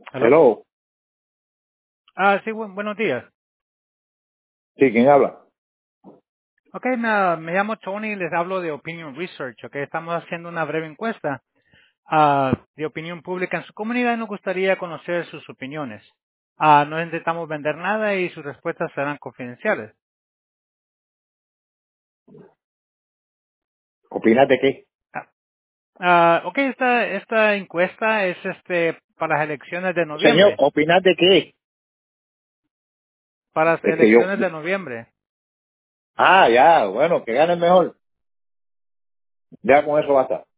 Hello. Hello. Sí, buenos días. Sí, ¿quién habla? Ok, me llamo Tony y les hablo de Opinion Research. Ok, estamos haciendo una breve encuesta de opinión pública en su comunidad y nos gustaría conocer sus opiniones. No intentamos vender nada y sus respuestas serán confidenciales. ¿Opinas de qué? Ok, esta encuesta es para las elecciones de Señor, noviembre. ¿opinas de qué? Para las Es que yo... elecciones de noviembre. Ah, ya, bueno, que gane mejor. Ya con eso basta.